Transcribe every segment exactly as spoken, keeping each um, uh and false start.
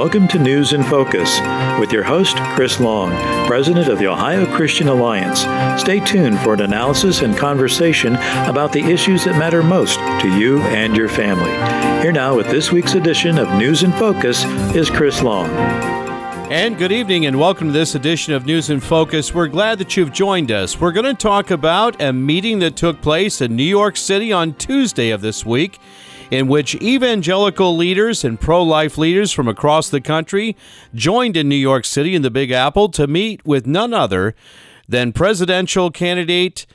welcome to News in Focus with your host, Chris Long, President of the Ohio Christian Alliance. Stay tuned for an analysis and conversation about the issues that matter most to you and your family. Here now with this week's edition of News in Focus is Chris Long. And good evening and welcome to this edition of News in Focus. We're glad that you've joined us. We're going to talk about a meeting that took place in New York City on Tuesday of this week, in which evangelical leaders and pro-life leaders from across the country joined in New York City in the Big Apple to meet with none other than presidential candidate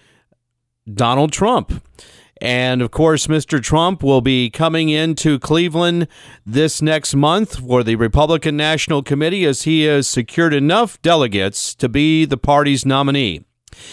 Donald Trump. And, of course, Mister Trump will be coming into Cleveland this next month for the Republican National Committee as he has secured enough delegates to be the party's nominee.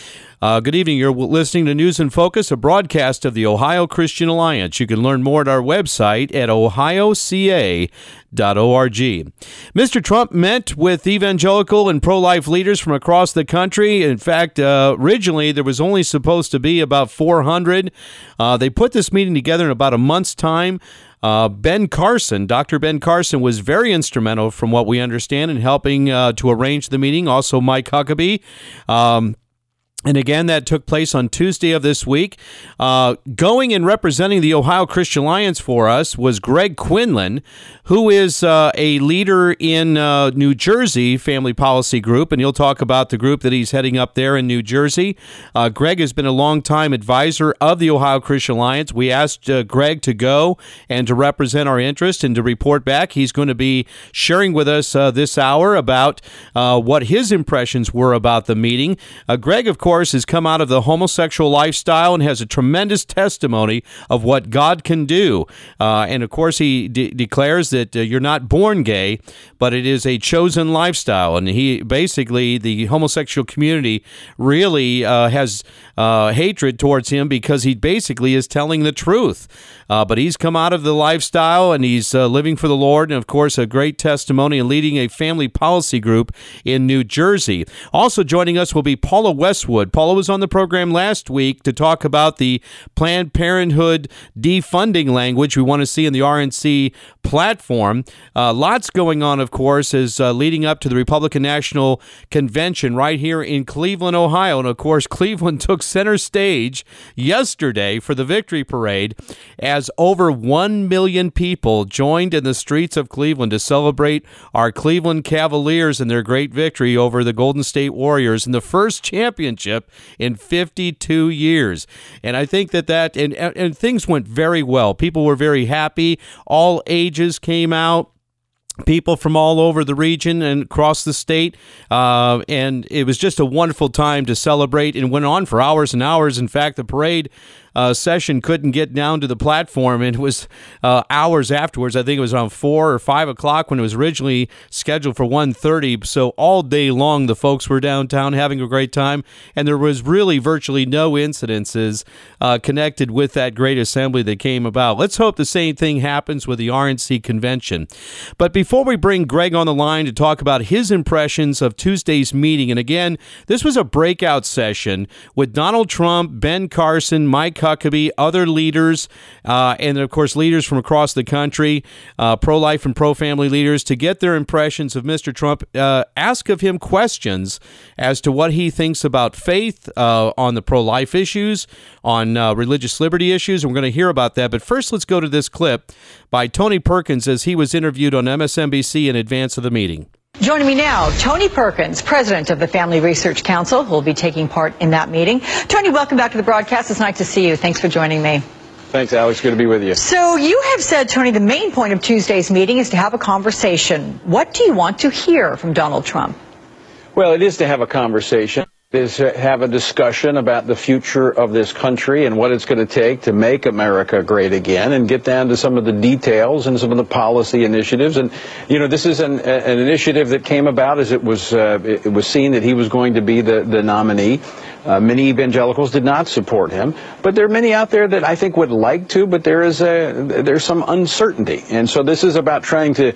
Uh, good evening. You're listening to News in Focus, a broadcast of the Ohio Christian Alliance. You can learn more at our website at ohio c a dot org. Mister Trump met with evangelical and pro-life leaders from across the country. In fact, uh, originally there was only supposed to be about four hundred. Uh, they put this meeting together in about a month's time. Uh, Ben Carson, Doctor Ben Carson, was very instrumental, from what we understand, in helping uh, to arrange the meeting. Also, Mike Huckabee. Um, And again, that took place on Tuesday of this week. Uh, going and representing the Ohio Christian Alliance for us was Greg Quinlan, who is uh, a leader in uh, New Jersey Family Policy Group, and he'll talk about the group that he's heading up there in New Jersey. Uh, Greg has been a longtime advisor of the Ohio Christian Alliance. We asked uh, Greg to go and to represent our interest and to report back. He's going to be sharing with us uh, this hour about uh, what his impressions were about the meeting. Uh, Greg, of course, course, has come out of the homosexual lifestyle and has a tremendous testimony of what God can do. Uh, and, of course, he de- declares that uh, you're not born gay, but it is a chosen lifestyle. And he basically, the homosexual community really uh, has uh, hatred towards him because he basically is telling the truth. Uh, but he's come out of the lifestyle and he's uh, living for the Lord. And, of course, a great testimony and leading a family policy group in New Jersey. Also joining us will be Paula Westwood. Paula was on the program last week to talk about the Planned Parenthood defunding language we want to see in the R N C platform. Uh, lots going on, of course, as uh, leading up to the Republican National Convention right here in Cleveland, Ohio. And, of course, Cleveland took center stage yesterday for the Victory Parade as over one million people joined in the streets of Cleveland to celebrate our Cleveland Cavaliers and their great victory over the Golden State Warriors in the first championship in fifty-two years. And I think that that, and, and things went very well. People were very happy. All ages came out. People from all over the region and across the state, uh, and it was just a wonderful time to celebrate, and went on for hours and hours. In fact, the parade uh, session couldn't get down to the platform, and it was uh, hours afterwards. I think it was around four or five o'clock when it was originally scheduled for one thirty. So all day long, the folks were downtown having a great time, and there was really virtually no incidences uh, connected with that great assembly that came about. Let's hope the same thing happens with the R N C convention. But before Before we bring Greg on the line to talk about his impressions of Tuesday's meeting, and again, this was a breakout session with Donald Trump, Ben Carson, Mike Huckabee, other leaders, uh, and of course leaders from across the country, uh, pro-life and pro-family leaders, to get their impressions of Mister Trump, uh, ask of him questions as to what he thinks about faith, uh, on the pro-life issues, on uh, religious liberty issues, and we're going to hear about that. But first, let's go to this clip by Tony Perkins as he was interviewed on M S N B C in advance of the meeting. Joining me now, Tony Perkins, president of the Family Research Council, who will be taking part in that meeting. Tony, welcome back to the broadcast. It's nice to see you. Thanks for joining me. Thanks, Alex. Good to be with you. So you have said, Tony, the main point of Tuesday's meeting is to have a conversation. What do you want to hear from Donald Trump? Well, it is to have a conversation. Is to have a discussion about the future of this country and what it's going to take to make America great again, and get down to some of the details and some of the policy initiatives. And, you know, this is an, an initiative that came about as it was uh, it was seen that he was going to be the, the nominee. Uh, many evangelicals did not support him, but there are many out there that I think would like to, but there is a, there's some uncertainty. And so this is about trying to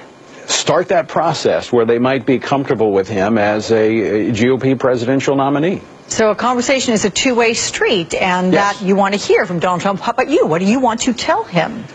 start that process where they might be comfortable with him as a, a G O P presidential nominee. So a conversation is a two-way street, and yes. that you want to hear from Donald Trump. How about you? What do you want to tell him?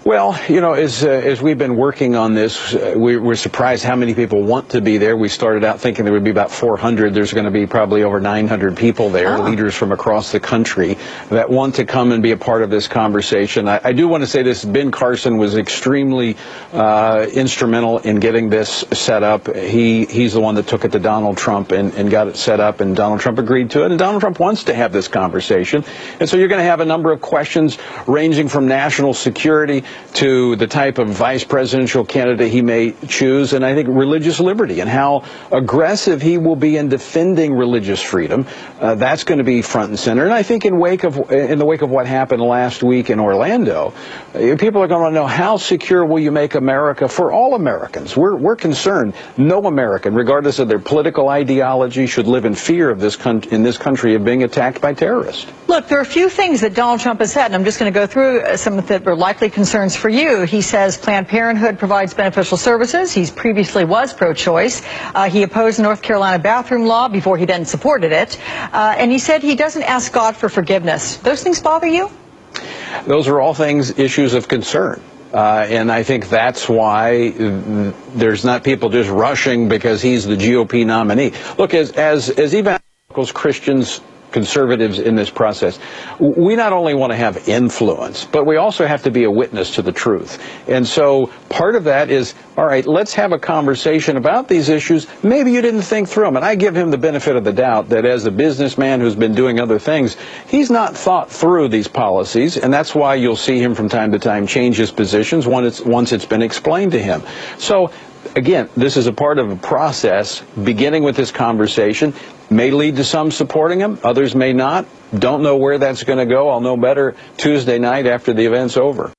Well, you know, as uh, as we've been working on this, uh, we, we're surprised how many people want to be there. We started out thinking there would be about four hundred. There's going to be probably over nine hundred people there, oh. leaders from across the country that want to come and be a part of this conversation. I, I do want to say this, Ben Carson was extremely uh, instrumental in getting this set up. He He's the one that took it to Donald Trump and, and got it set up, and Donald Trump agreed to it. And Donald Trump wants to have this conversation. And so you're going to have a number of questions ranging from national security to the type of vice presidential candidate he may choose, and I think religious liberty and how aggressive he will be in defending religious freedom. Uh, that's going to be front and center. And I think in wake of in the wake of what happened last week in Orlando, uh, people are going to know, how secure will you make America for all Americans? We're we're concerned no American, regardless of their political ideology, should live in fear of this con- in this country of being attacked by terrorists. Look, there are a few things that Donald Trump has said, and I'm just going to go through some that are likely concerns for you. He says Planned Parenthood provides beneficial services. He previously was pro-choice. Uh, he opposed the North Carolina bathroom law before he then supported it. Uh, and he said he doesn't ask God for forgiveness. Those things bother you? Those are all things, issues of concern. Uh, and I think that's why there's not people just rushing because he's the G O P nominee. Look, as, as, as evangelicals, Christians, conservatives in this process, we not only want to have influence, but we also have to be a witness to the truth. And so part of that is, all right, let's have a conversation about these issues. Maybe you didn't think through them. And I give him the benefit of the doubt that as a businessman who's been doing other things, he's not thought through these policies. And that's why you'll see him from time to time change his positions once it's, once it's been explained to him. So again, this is a part of a process, beginning with this conversation. May lead to some supporting him, others may not. Don't know where that's going to go. I'll know better Tuesday night after the event's over.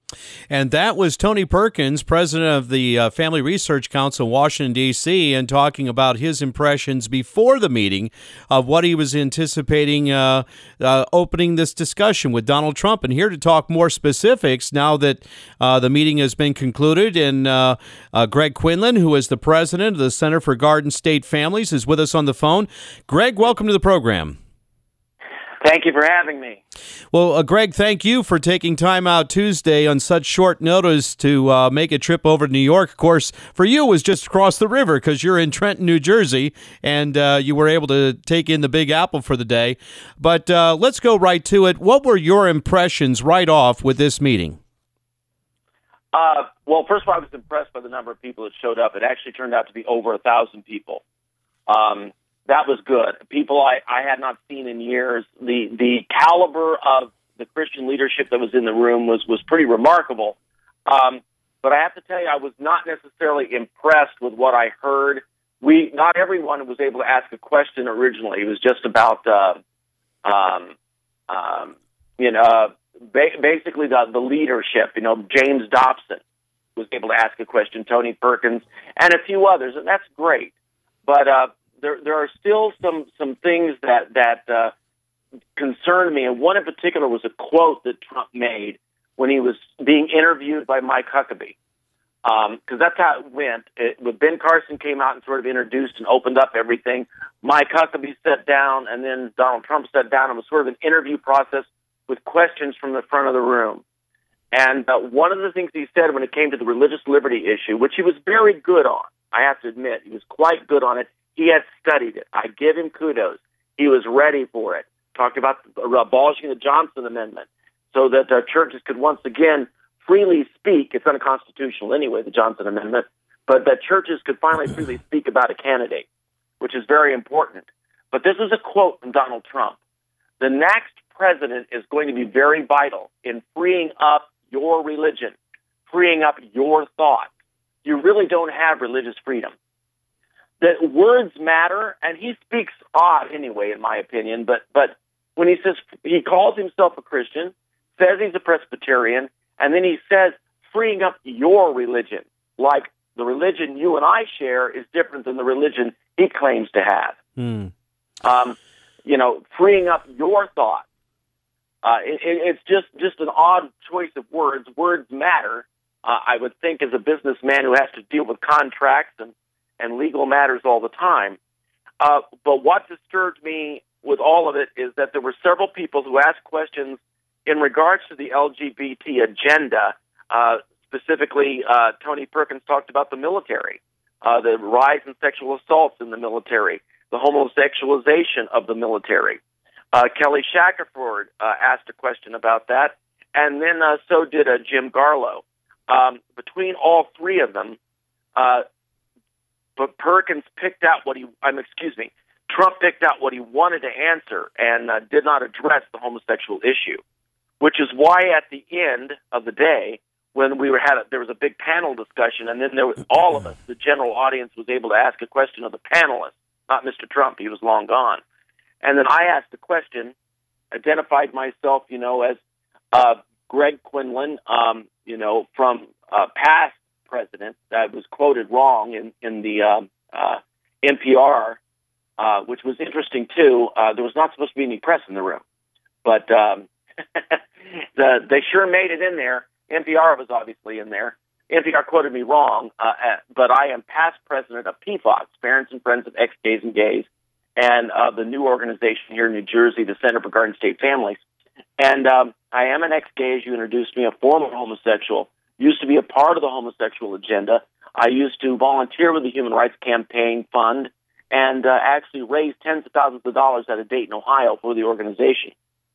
And that was Tony Perkins, president of the uh, Family Research Council in Washington, D C, and talking about his impressions before the meeting of what he was anticipating uh, uh, opening this discussion with Donald Trump. And here to talk more specifics now that uh, the meeting has been concluded, and uh, uh, Greg Quinlan, who is the president of the Center for Garden State Families, is with us on the phone. Greg, welcome to the program. Thank you for having me. Well, uh, Greg, thank you for taking time out Tuesday on such short notice to uh, make a trip over to New York. Of course, for you, it was just across the river because you're in Trenton, New Jersey, and uh, you were able to take in the Big Apple for the day. But uh, let's go right to it. What were your impressions right off with this meeting? Uh, well, first of all, I was impressed by the number of people that showed up. It actually turned out to be over a thousand people. Um That was good. People I, I had not seen in years. The the caliber of the Christian leadership that was in the room was, was pretty remarkable. Um, but I have to tell you, I was not necessarily impressed with what I heard. We not everyone was able to ask a question originally. It was just about, uh, um, um, you know, uh, ba- basically the, the leadership. You know, James Dobson was able to ask a question, Tony Perkins, and a few others, and that's great. But uh, There, there are still some, some things that that uh, concern me, and one in particular was a quote that Trump made when he was being interviewed by Mike Huckabee, because um, that's how it went. It, when Ben Carson came out and sort of introduced and opened up everything, Mike Huckabee sat down, and then Donald Trump sat down. It was sort of an interview process with questions from the front of the room. And uh, one of the things he said when it came to the religious liberty issue, which he was very good on, I have to admit, he was quite good on it. He had studied it. I give him kudos. He was ready for it. Talked about abolishing the Johnson Amendment so that uh, churches could once again freely speak. It's unconstitutional anyway, the Johnson Amendment, but that churches could finally freely speak about a candidate, which is very important. But this is a quote from Donald Trump. The next president is going to be very vital in freeing up your religion, freeing up your thought. You really don't have religious freedom. That words matter, and he speaks odd anyway, in my opinion, but but when he says he calls himself a Christian, says he's a Presbyterian, and then he says freeing up your religion, like the religion you and I share is different than the religion he claims to have. Mm. Um, you know, freeing up your thought. Uh, it, it's just, just an odd choice of words. Words matter. Uh, I would think as a businessman who has to deal with contracts and and legal matters all the time. Uh, but what disturbed me with all of it is that there were several people who asked questions in regards to the L G B T agenda Uh, specifically, uh, Tony Perkins talked about the military, uh, the rise in sexual assaults in the military, the homosexualization of the military. Uh, Kelly Shackelford uh, asked a question about that, and then uh, so did uh, Jim Garlow. Um, between all three of them, uh, but Perkins picked out what he, um, excuse me, Trump picked out what he wanted to answer and uh, did not address the homosexual issue, which is why at the end of the day, when we were had a, there was a big panel discussion, and then there was all of us, the general audience, was able to ask a question of the panelists, not Mister Trump. He was long gone. And then I asked the question, identified myself, you know, as uh, Greg Quinlan, um, you know, from uh, past presidents. That was quoted wrong in, in the um, uh, N P R, uh, which was interesting, too. Uh, there was not supposed to be any press in the room. But um, the, they sure made it in there. N P R was obviously in there. N P R quoted me wrong, uh, but I am past president of P F O X, Parents and Friends of Ex-Gays and Gays, and uh, the new organization here in New Jersey, the Center for Garden State Families. And um, I am an ex-gay, as you introduced me, a former homosexual, used to be a part of the homosexual agenda. I used to volunteer with the Human Rights Campaign Fund and uh, actually raised tens of thousands of dollars out of Dayton, Ohio for the organization.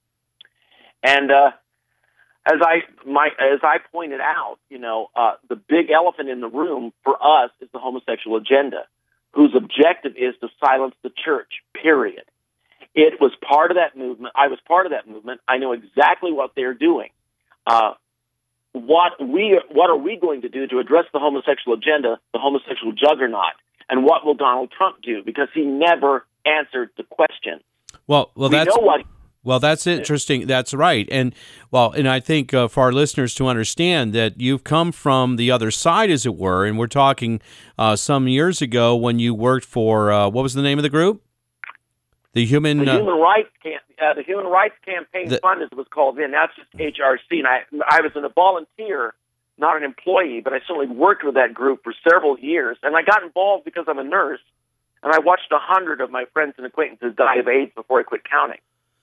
And uh, as I my as I pointed out, you know, uh, the big elephant in the room for us is the homosexual agenda, whose objective is to silence the church, period. It was part of that movement. I was part of that movement. I know exactly what they're doing. Uh, what we what are we going to do to address the homosexual agenda, the homosexual juggernaut, and what will Donald Trump do? Because he never answered the question. Well, well, we that's know what. Well, that's interesting. That's right. And well, and I think uh, for our listeners to understand that you've come from the other side, as it were, and we're talking uh, some years ago when you worked for, uh, what was the name of the group? The Human the uh, Human Rights Cam- uh, the Human Rights Campaign the, Fund, as it was called then. Now it's just H R C. And I, I was a volunteer, not an employee, but I certainly worked with that group for several years. And I got involved because I'm a nurse, and I watched a hundred of my friends and acquaintances die of AIDS before I quit counting.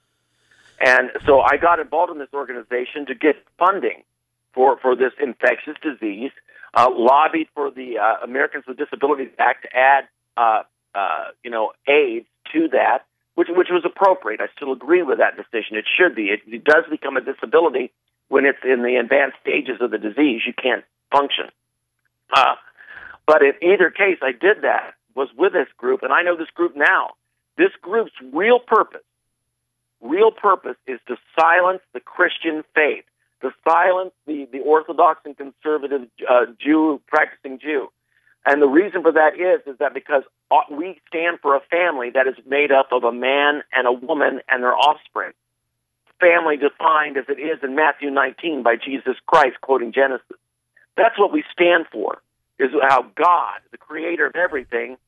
And so I got involved in this organization to get funding for, for this infectious disease, uh, lobbied for the uh, Americans with Disabilities Act to add, uh, uh, you know, AIDS to that, which which was appropriate. I still agree with that decision. It should be. It, it does become a disability when it's in the advanced stages of the disease. You can't function. Uh, but in either case, I did that, was with this group, and I know this group now. This group's real purpose Real purpose is to silence the Christian faith, to silence the, the Orthodox and conservative uh, Jew, practicing Jew. And the reason for that is, is that because we stand for a family that is made up of a man and a woman and their offspring. Family defined as it is in Matthew nineteen by Jesus Christ, quoting Genesis. That's what we stand for, is how God, the creator of everything,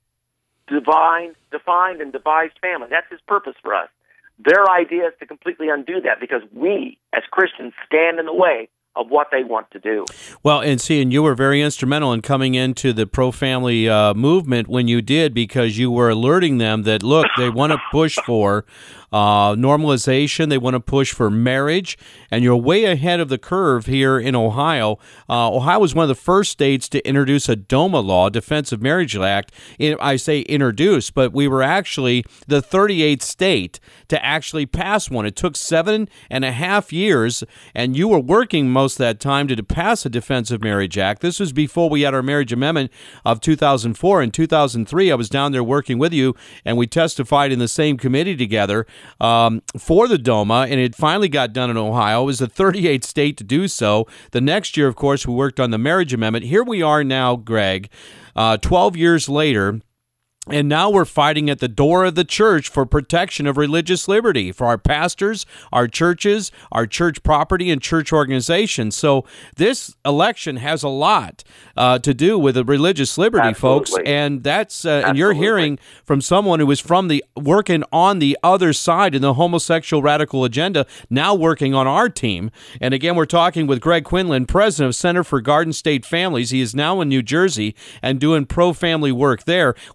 divine, defined and devised family. That's his purpose for us. Their idea is to completely undo that because we, as Christians, stand in the way of what they want to do. Well, and see, and you were very instrumental in coming into the pro-family uh, movement when you did, because you were alerting them that, look, they want to push for uh, normalization, they want to push for marriage, and you're way ahead of the curve here in Ohio. Uh, Ohio was one of the first states to introduce a DOMA law, Defense of Marriage Act. I say introduce, but we were actually the thirty-eighth state to actually pass one. It took seven and a half years, and you were working most of that time to pass a Defense of Marriage Act. This was before we had our marriage amendment of two thousand four. In two thousand three, I was down there working with you, and we testified in the same committee together um, for the DOMA, and it finally got done in Ohio. It was the thirty-eighth state to do so. The next year, of course, we worked on the marriage amendment. Here we are now, Greg, uh, twelve years later, and now we're fighting at the door of the church for protection of religious liberty for our pastors, our churches, our church property, and church organizations. So this election has a lot uh, to do with the religious liberty, Absolutely. folks. And that's uh, and you're hearing from someone who is from the working on the other side in the homosexual radical agenda, now working on our team. And again, we're talking with Greg Quinlan, president of Center for Garden State Families. He is now in New Jersey and doing pro-family work there. We're talking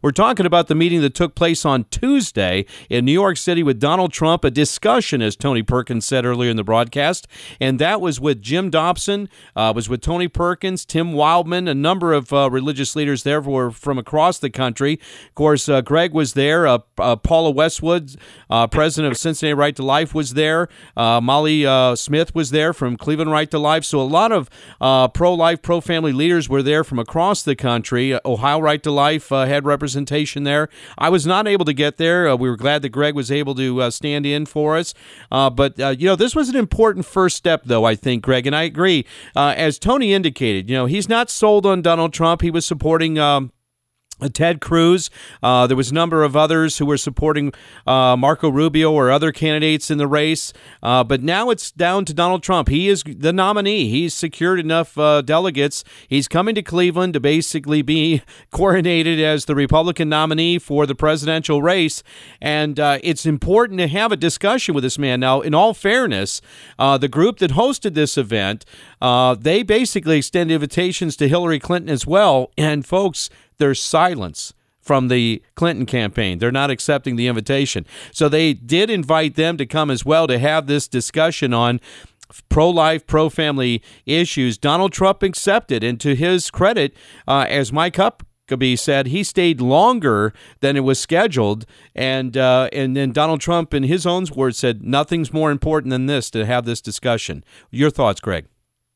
talking about the meeting that took place on Tuesday in New York City with Donald Trump, a discussion, as Tony Perkins said earlier in the broadcast, and that was with Jim Dobson, uh, was with Tony Perkins, Tim Wildman, a number of uh, religious leaders there were from across the country. Of course, uh, Greg was there, uh, uh, Paula Westwood, uh, president of Cincinnati Right to Life, was there, uh, Molly uh, Smith was there from Cleveland Right to Life, so a lot of uh, pro-life, pro-family leaders were there from across the country. Ohio Right to Life uh, had representation there. I was not able to get there. Uh, we were glad that Greg was able to uh, stand in for us. Uh, but, uh, you know, this was an important first step, though, I think, Greg, and I agree. Uh, as Tony indicated, you know, he's not sold on Donald Trump. He was supporting um, Ted Cruz. Uh, there was a number of others who were supporting uh, Marco Rubio or other candidates in the race. Uh, but now it's down to Donald Trump. He is the nominee. He's secured enough uh, delegates. He's coming to Cleveland to basically be coronated as the Republican nominee for the presidential race. And uh, it's important to have a discussion with this man. Now, in all fairness, uh, the group that hosted this event, uh, they basically extended invitations to Hillary Clinton as well. And folks, there's silence from the Clinton campaign. They're not accepting the invitation. So they did invite them to come as well to have this discussion on pro-life, pro-family issues. Donald Trump accepted, and to his credit, uh, as Mike Huckabee said, he stayed longer than it was scheduled, and uh, and then Donald Trump, in his own words, said, nothing's more important than this, to have this discussion. Your thoughts, Greg?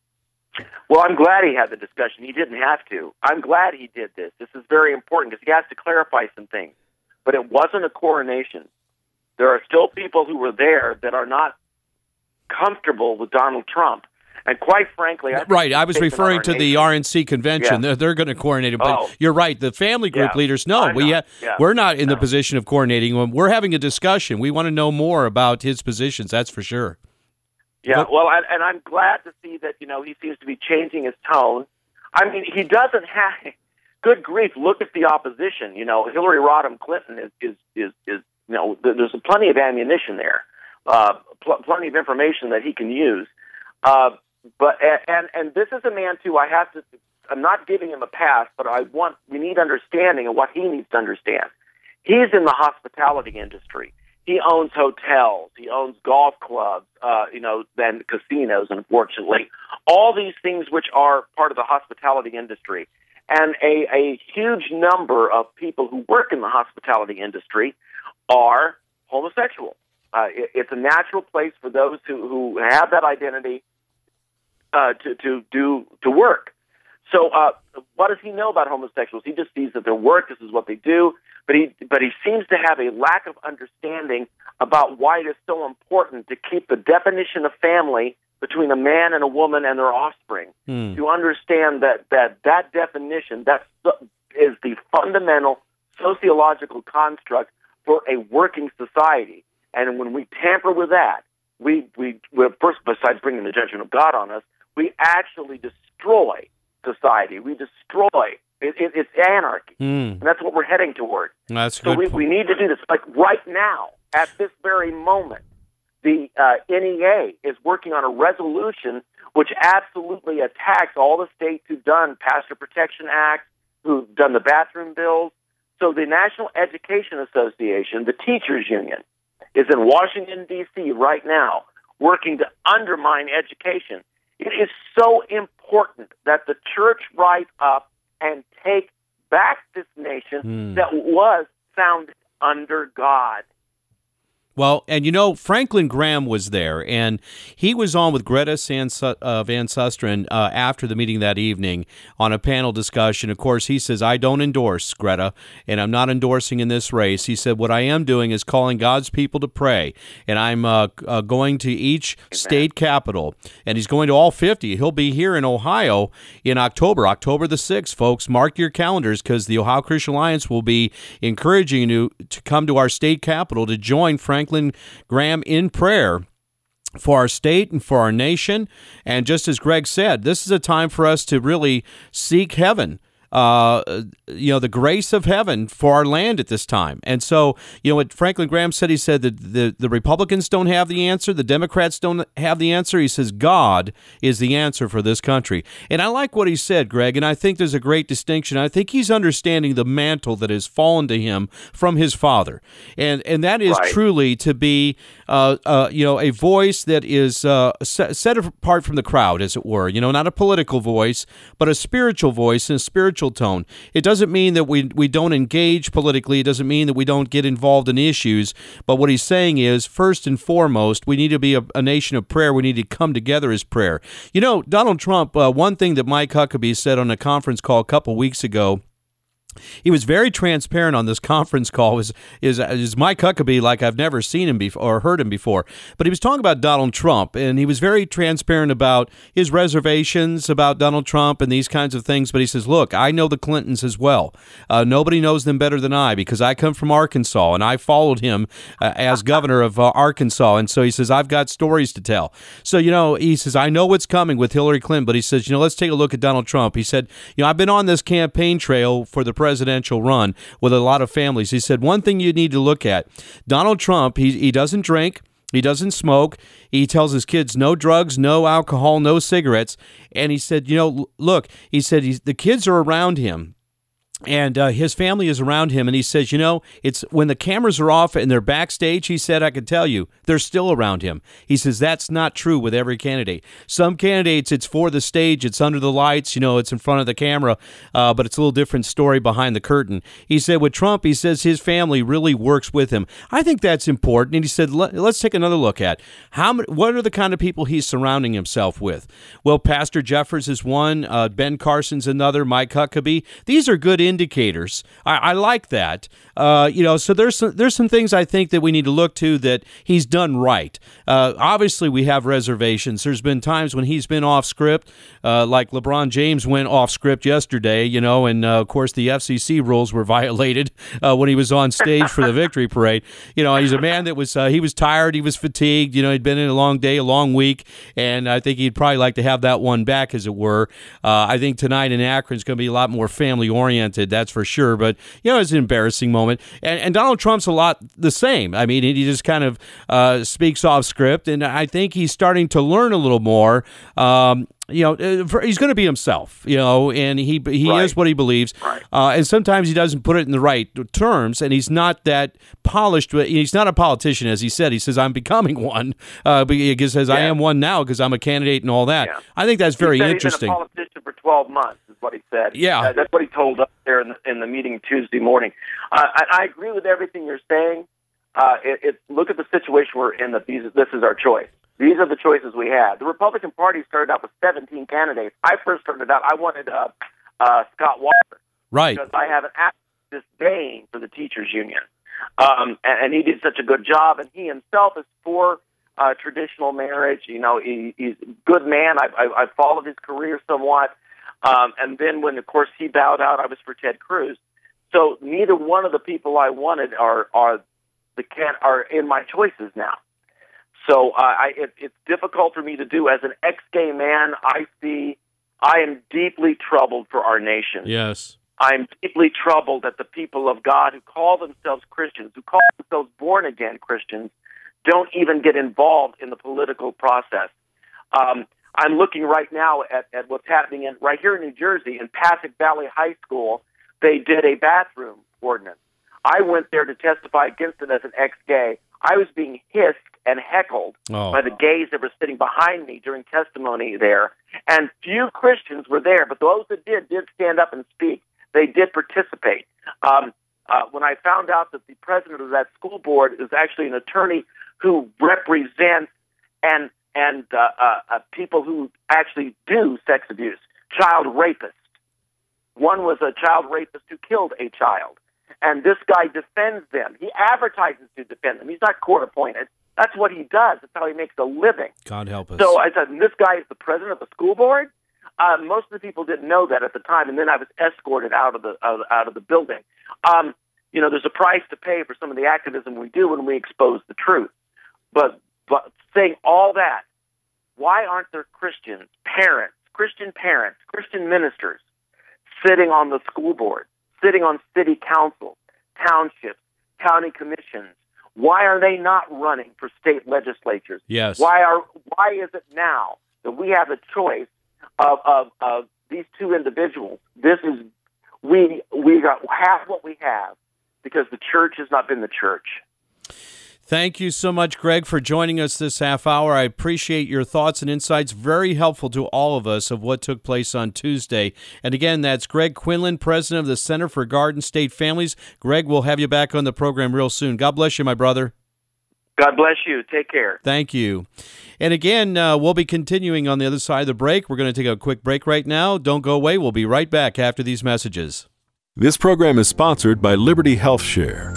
Well, I'm glad he had the discussion. He didn't have to. I'm glad he did this. This is very important because he has to clarify some things. But it wasn't a coronation. There are still people who were there that are not comfortable with Donald Trump. And quite frankly, I right. I was referring to the R N C convention. Yeah. They're, they're going to coordinate it. But oh. you're right. The family group yeah. leaders, no, we ha- yeah. we're not in no. the position of coordinating. We're having a discussion. We want to know more about his positions. That's for sure. Yeah, well, and, and I'm glad to see that, you know, he seems to be changing his tone. I mean, he doesn't have, good grief, look at the opposition. You know, Hillary Rodham Clinton is, is, is, is you know, there's plenty of ammunition there, uh, pl- plenty of information that he can use. Uh, but, and, and this is a man, too, I have to, I'm not giving him a pass, but I want, we need understanding of what he needs to understand. He's in the hospitality industry. He owns hotels. He owns golf clubs, uh, you know, then casinos, unfortunately. All these things which are part of the hospitality industry. And a, a huge number of people who work in the hospitality industry are homosexual. Uh, it, it's a natural place for those who, who have that identity uh, to, to do to work. So uh, what does he know about homosexuals? He just sees that their work, this is what they do. But he, but he seems to have a lack of understanding about why it is so important to keep the definition of family between a man and a woman and their offspring. Hmm. To understand that that, that definition that is the fundamental sociological construct for a working society. And when we tamper with that, we we we're, first, besides bringing the judgment of God on us, we actually destroy society. We destroy. It, it, it's anarchy, mm. and that's what we're heading toward. That's so good we, point. we need to do this. Like right now, at this very moment, the uh, N E A is working on a resolution which absolutely attacks all the states who've done Pastor Protection Act, who've done the bathroom bills. So the National Education Association, the teachers union, is in Washington, D C right now working to undermine education. It is so important that the church rise up and take back this nation mm. that was founded under God. Well, and you know, Franklin Graham was there, and he was on with Greta San, uh, Van Susteren uh, after the meeting that evening on a panel discussion. Of course, he says, I don't endorse Greta, and I'm not endorsing in this race. He said, what I am doing is calling God's people to pray, and I'm uh, uh, going to each Amen. State capital, and he's going to all fifty. He'll be here in Ohio in October, October the sixth, folks. Mark your calendars, because the Ohio Christian Alliance will be encouraging you to come to our state capital to join Franklin Graham in prayer for our state and for our nation. And just as Greg said, this is a time for us to really seek heaven. uh, you know, the grace of heaven for our land at this time. And so, you know, what Franklin Graham said, he said that the, the Republicans don't have the answer, the Democrats don't have the answer. He says God is the answer for this country. And I like what he said, Greg, and I think there's a great distinction. I think he's understanding the mantle that has fallen to him from his father. And and that is Right. truly to be, uh, uh, you know, a voice that is uh, set, set apart from the crowd, as it were. You know, not a political voice, but a spiritual voice and a spiritual tone. It doesn't mean that we we don't engage politically. It doesn't mean that we don't get involved in issues. But what he's saying is, first and foremost, we need to be a, a nation of prayer. We need to come together as prayer. You know, Donald Trump, uh, one thing that Mike Huckabee said on a conference call a couple weeks ago, he was very transparent on this conference call. Is is is Mike Huckabee like I've never seen him before or heard him before? But he was talking about Donald Trump, and he was very transparent about his reservations about Donald Trump and these kinds of things. But he says, "Look, I know the Clintons as well. Uh, nobody knows them better than I because I come from Arkansas and I followed him uh, as governor of uh, Arkansas." And so he says, "I've got stories to tell." So you know, he says, "I know what's coming with Hillary Clinton," but he says, "You know, let's take a look at Donald Trump." He said, "You know, I've been on this campaign trail for the president." presidential run with a lot of families. He said, one thing you need to look at, Donald Trump, he, he doesn't drink, he doesn't smoke, he tells his kids no drugs, no alcohol, no cigarettes, and he said, you know, look, he said he's, the kids are around him, and uh, his family is around him, and he says, you know, it's when the cameras are off and they're backstage, he said, I can tell you, they're still around him. He says, that's not true with every candidate. Some candidates, it's for the stage, it's under the lights, you know, it's in front of the camera, uh, but it's a little different story behind the curtain. He said, with Trump, he says his family really works with him. I think that's important, and he said, Let, let's take another look at how many, what are the kind of people he's surrounding himself with? Well, Pastor Jeffers is one, uh, Ben Carson's another, Mike Huckabee. These are good indicators. I, I like that. Uh, you know, so there's some, there's some things I think that we need to look to that he's done right. Uh, obviously, we have reservations. There's been times when he's been off script, uh, like LeBron James went off script yesterday, you know, and uh, of course the F C C rules were violated uh, when he was on stage for the victory parade. You know, he's a man that was, uh, he was tired, he was fatigued, you know, he'd been in a long day, a long week, and I think he'd probably like to have that one back, as it were. Uh, I think tonight in Akron is going to be a lot more family-oriented, that's for sure, but, you know, it's an embarrassing moment. And, and Donald Trump's a lot the same. I mean, he just kind of uh, speaks off script, and I think he's starting to learn a little more. Um, you know, he's going to be himself, you know, and he he Right. is what he believes. Right. Uh, and sometimes he doesn't put it in the right terms, and he's not that polished. He's not a politician, as he said. He says, I'm becoming one. Uh, but he says, I Yeah. am one now because I'm a candidate and all that. Yeah. I think that's very he said interesting. He's been a politician for twelve months, is what he said. Yeah. Uh, that's what he told us there in the, in the meeting Tuesday morning. Uh, I, I agree with everything you're saying. Uh, it, it, look at the situation we're in, that these, this is our choice. These are the choices we had. The Republican Party started out with seventeen candidates. I first started out, I wanted uh, uh, Scott Walker. Right. Because I have an absolute disdain for the teachers union. Um, and, and he did such a good job, and he himself is for uh, traditional marriage. You know, he, he's a good man. I, I, I followed his career somewhat. Um, and then when, of course, he bowed out, I was for Ted Cruz. So neither one of the people I wanted are are the can are in my choices now. So uh, I, it, it's difficult for me to do. As an ex-gay man, I see, I am deeply troubled for our nation. Yes. I'm deeply troubled that the people of God who call themselves Christians, who call themselves born-again Christians, don't even get involved in the political process. Um, I'm looking right now at, at what's happening in, right here in New Jersey, in Passaic Valley High School. They did a bathroom ordinance. I went there to testify against it as an ex-gay. I was being hissed and heckled Oh. by the gays that were sitting behind me during testimony there. And few Christians were there, but those that did, did stand up and speak. They did participate. Um, uh, when I found out that the president of that school board is actually an attorney who represents and and uh, uh, uh, people who actually do sex abuse, child rapists. One was a child rapist who killed a child. And this guy defends them. He advertises to defend them. He's not court-appointed. That's what he does. That's how he makes a living. God help us. So I said, and this guy is the president of the school board? Uh, most of the people didn't know that at the time, and then I was escorted out of the out of, out of the building. Um, you know, there's a price to pay for some of the activism we do when we expose the truth. But, but saying all that, why aren't there Christians, parents, Christian parents, Christian ministers, sitting on the school board, sitting on city councils, townships, county commissions? Why are they not running for state legislatures? Yes. Why are why is it now that we have a choice of of, of these two individuals? This is we we got have what we have because the church has not been the church. Thank you so much, Greg, for joining us this half hour. I appreciate your thoughts and insights. Very helpful to all of us of what took place on Tuesday. And again, that's Greg Quinlan, president of the Center for Garden State Families. Greg, we'll have you back on the program real soon. God bless you, my brother. God bless you. Take care. Thank you. And again, uh, we'll be continuing on the other side of the break. We're going to take a quick break right now. Don't go away. We'll be right back after these messages. This program is sponsored by Liberty Health Share.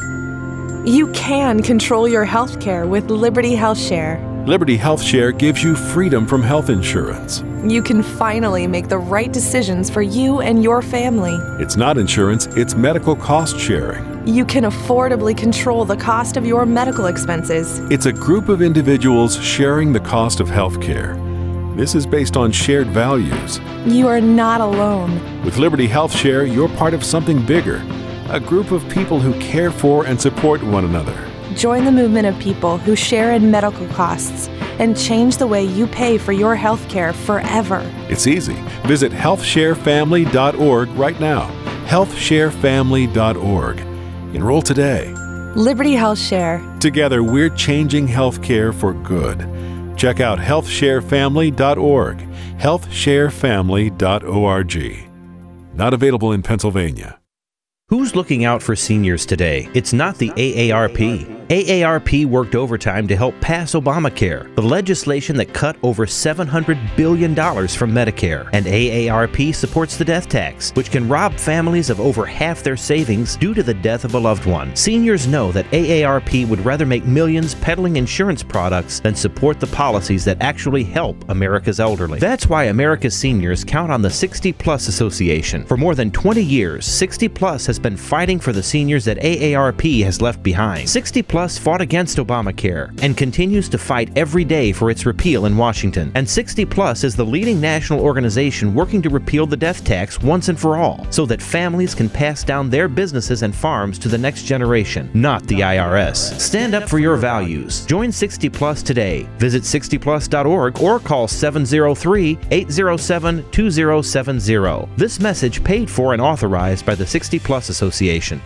You can control your health care with Liberty Health Share. Liberty Health Share gives you freedom from health insurance. You can finally make the right decisions for you and your family. It's not insurance, it's medical cost sharing. You can affordably control the cost of your medical expenses. It's a group of individuals sharing the cost of health care. This is based on shared values. You are not alone. With Liberty Health Share, you're part of something bigger. A group of people who care for and support one another. Join the movement of people who share in medical costs and change the way you pay for your health care forever. It's easy. Visit health share family dot org right now. health share family dot org. Enroll today. Liberty Health Share. Together, we're changing health care for good. Check out health share family dot org. health share family dot org. Not available in Pennsylvania. Who's looking out for seniors today? It's not the A A R P. A A R P worked overtime to help pass Obamacare, the legislation that cut over seven hundred billion dollars from Medicare. And A A R P supports the death tax, which can rob families of over half their savings due to the death of a loved one. Seniors know that A A R P would rather make millions peddling insurance products than support the policies that actually help America's elderly. That's why America's seniors count on the sixty plus Association. For more than twenty years, sixty plus has been fighting for the seniors that A A R P has left behind. sixty plus fought against Obamacare and continues to fight every day for its repeal in Washington. And sixty plus is the leading national organization working to repeal the death tax once and for all, so that families can pass down their businesses and farms to the next generation, not the I R S. Stand up for your values. Join sixty plus today. Visit sixty plus dot org or call seven oh three, eight oh seven, two oh seven oh. This message paid for and authorized by the sixty plus Association.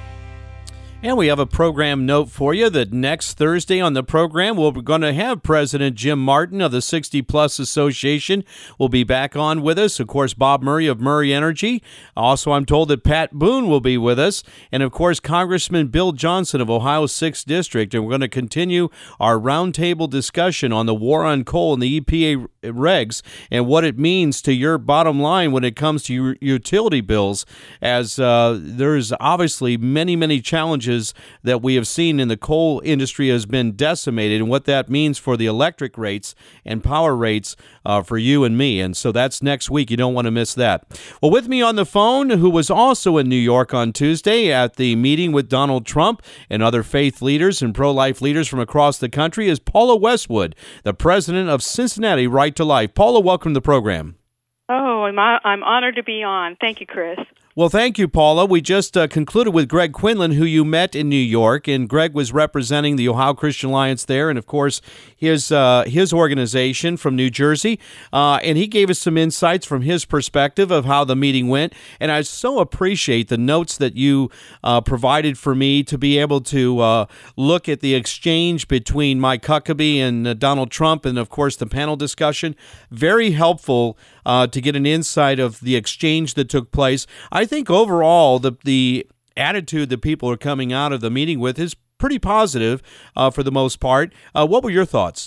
And we have a program note for you that next Thursday on the program, we're going to have President Jim Martin of the sixty plus Association will be back on with us. Of course, Bob Murray of Murray Energy. Also, I'm told that Pat Boone will be with us. And, of course, Congressman Bill Johnson of Ohio's sixth District. And we're going to continue our roundtable discussion on the war on coal and the E P A regs and what it means to your bottom line when it comes to your utility bills, as uh, there's obviously many, many challenges that we have seen in the coal industry has been decimated, and what that means for the electric rates and power rates uh, for you and me. And so that's next week. You don't want to miss that. Well, with me on the phone, who was also in New York on Tuesday at the meeting with Donald Trump and other faith leaders and pro-life leaders from across the country, is Paula Westwood, the president of Cincinnati Right to Life. Paula, welcome to the program. Oh, I'm, I'm honored to be on. Thank you, Chris. Well, thank you, Paula. We just uh, concluded with Greg Quinlan, who you met in New York, and Greg was representing the Ohio Christian Alliance there, and of course his uh, his organization from New Jersey. Uh, and he gave us some insights from his perspective of how the meeting went. And I so appreciate the notes that you uh, provided for me to be able to uh, look at the exchange between Mike Huckabee and uh, Donald Trump, and of course the panel discussion. Very helpful uh, to get an insight of the exchange that took place. I think overall the the attitude that people are coming out of the meeting with is pretty positive uh, for the most part. Uh, what were your thoughts?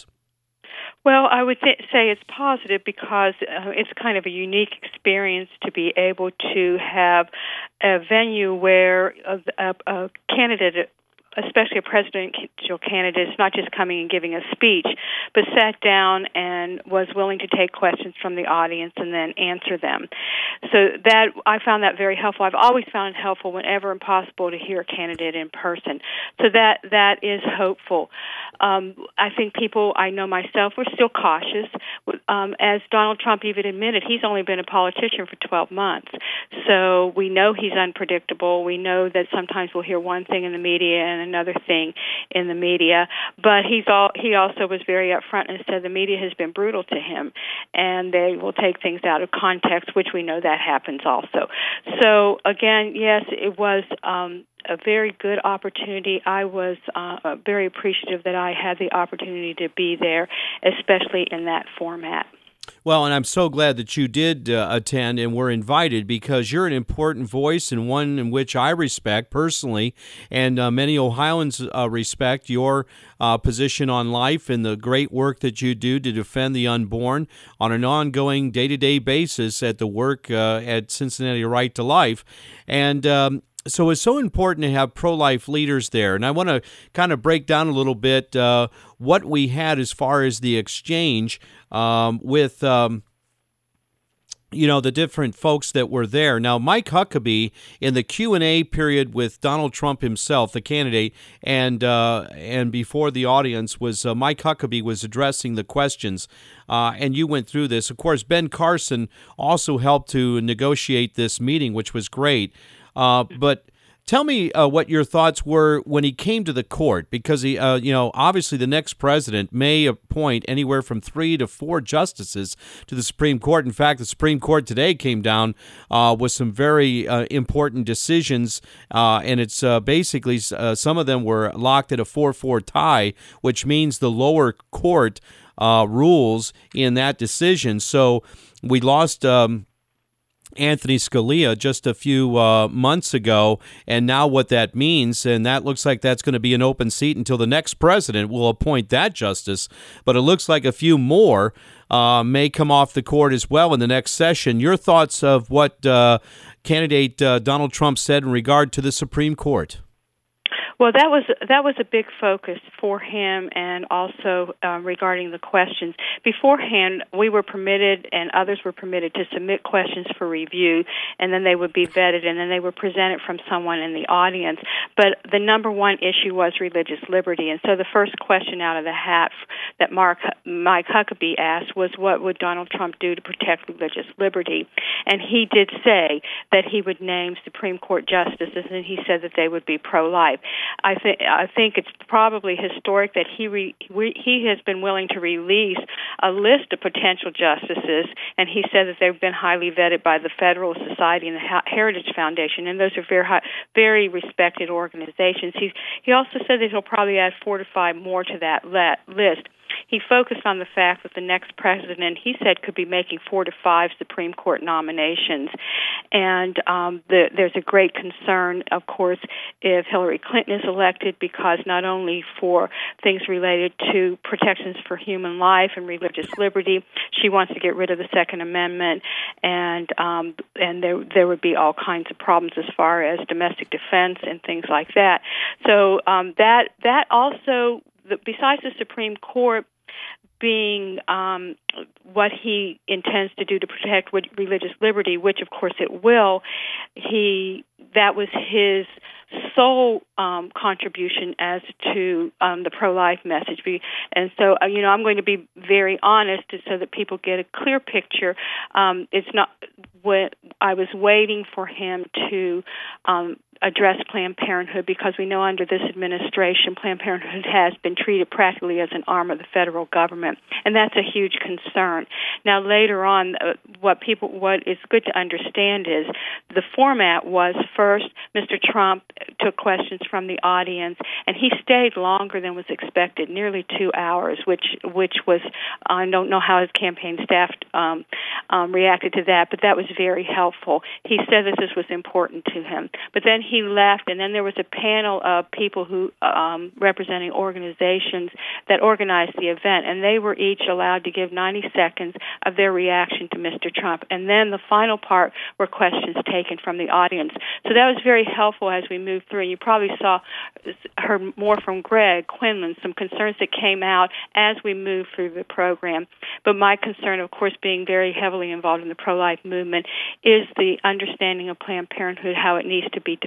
Well, I would th- say it's positive because uh, it's kind of a unique experience to be able to have a venue where a, a, a candidate, especially a presidential candidate, is not just coming and giving a speech, but sat down and was willing to take questions from the audience and then answer them. So that I found that very helpful. I've always found it helpful whenever possible to hear a candidate in person. So that that is hopeful. um, I think people, I know myself, we're still cautious. Um, as Donald Trump even admitted, he's only been a politician for twelve months. So we know he's unpredictable. We know that sometimes we'll hear one thing in the media and another thing in the media. But he's all, he also was very upfront and said the media has been brutal to him, and they will take things out of context, which we know that happens also. So again, yes, it was um, a very good opportunity. I was uh, very appreciative that I had the opportunity to be there, especially in that format. Well, and I'm so glad that you did uh, attend and were invited, because you're an important voice and one in which I respect personally, and uh, many Ohioans uh, respect your uh, position on life and the great work that you do to defend the unborn on an ongoing day-to-day basis at the work uh, at Cincinnati Right to Life. And um, So it's so important to have pro-life leaders there. And I want to kind of break down a little bit uh, what we had as far as the exchange um, with, um, you know, the different folks that were there. Now, Mike Huckabee, in the Q and A period with Donald Trump himself, the candidate, and uh, and before the audience, was uh, Mike Huckabee was addressing the questions. Uh, and you went through this. Of course, Ben Carson also helped to negotiate this meeting, which was great. Uh, but tell me uh, what your thoughts were when he came to the court, because he, uh, you know, obviously the next president may appoint anywhere from three to four justices to the Supreme Court. In fact, the Supreme Court today came down uh, with some very uh, important decisions, uh, and it's uh, basically uh, some of them were locked at a four four tie, which means the lower court uh, rules in that decision. So we lost Um, Anthony Scalia just a few uh, months ago, and now what that means, and that looks like that's going to be an open seat until the next president will appoint that justice, but it looks like a few more uh, may come off the court as well in the next session. Your thoughts of what uh, candidate uh, Donald Trump said in regard to the Supreme Court? Well, that was that was a big focus for him, and also um, regarding the questions. Beforehand, we were permitted, and others were permitted, to submit questions for review, and then they would be vetted, and then they were presented from someone in the audience. But the number one issue was religious liberty, and so the first question out of the hat that Mark, Mike Huckabee asked was, what would Donald Trump do to protect religious liberty? And he did say that he would name Supreme Court justices, and he said that they would be pro-life. I think I think it's probably historic that he re, re, he has been willing to release a list of potential justices, and he said that they've been highly vetted by the Federalist Society and the Heritage Foundation, and those are very high, very respected organizations. He he also said that he'll probably add four to five more to that le- list. He focused on the fact that the next president, he said, could be making four to five Supreme Court nominations. And um, the, there's a great concern, of course, if Hillary Clinton is elected, because not only for things related to protections for human life and religious liberty, she wants to get rid of the Second Amendment, and um, and there there would be all kinds of problems as far as domestic defense and things like that. So um, that that also, besides the Supreme Court being um, what he intends to do to protect religious liberty, which of course it will, he that was his sole um, contribution as to um, the pro-life message. And so, uh, you know, I'm going to be very honest so that people get a clear picture. Um, it's not what I was waiting for him to um, address Planned Parenthood, because we know under this administration, Planned Parenthood has been treated practically as an arm of the federal government, and that's a huge concern. Now, later on, uh, what people, what is good to understand is the format was, first, Mister Trump took questions from the audience, and he stayed longer than was expected, nearly two hours, which which was, I don't know how his campaign staff um, um, reacted to that, but that was very helpful. He said that this was important to him. But then he left, and then there was a panel of people who um, representing organizations that organized the event, and they were each allowed to give ninety seconds of their reaction to Mister Trump. And then the final part were questions taken from the audience. So that was very helpful as we moved through. And you probably saw, heard more from Greg Quinlan, some concerns that came out as we moved through the program. But my concern, of course, being very heavily involved in the pro-life movement, is the understanding of Planned Parenthood, how it needs to be defended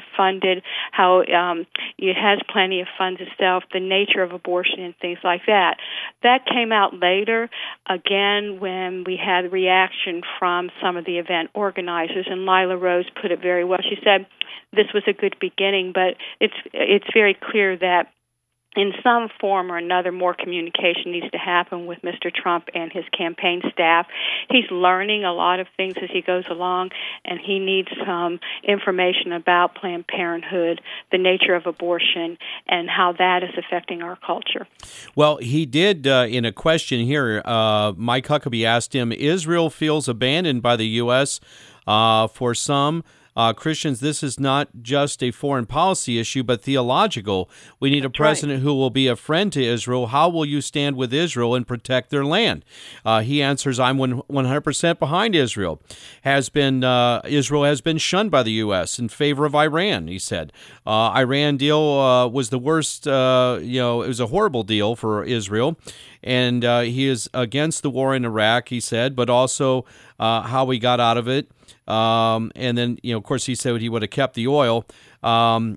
funded, how um, it has plenty of funds itself, the nature of abortion and things like that. That came out later, again, when we had reaction from some of the event organizers, and Lila Rose put it very well. She said this was a good beginning, but it's it's very clear that in some form or another, more communication needs to happen with Mister Trump and his campaign staff. He's learning a lot of things as he goes along, and he needs some information about Planned Parenthood, the nature of abortion, and how that is affecting our culture. Well, he did, uh, in a question here, uh, Mike Huckabee asked him, Israel feels abandoned by the U S Uh, for some Uh, Christians, this is not just a foreign policy issue, but theological. We need That's a president right. who will be a friend to Israel. How will you stand with Israel and protect their land? Uh, he answers, I'm one hundred percent behind Israel. Has been uh, Israel has been shunned by the U S in favor of Iran, he said. Uh, Iran deal uh, was the worst, uh, you know, it was a horrible deal for Israel. And uh, he is against the war in Iraq, he said, but also uh, how we got out of it. Um, and then, you know, of course, he said he would have kept the oil. Um,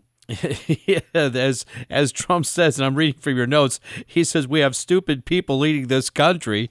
as as Trump says, and I'm reading from your notes, he says we have stupid people leading this country.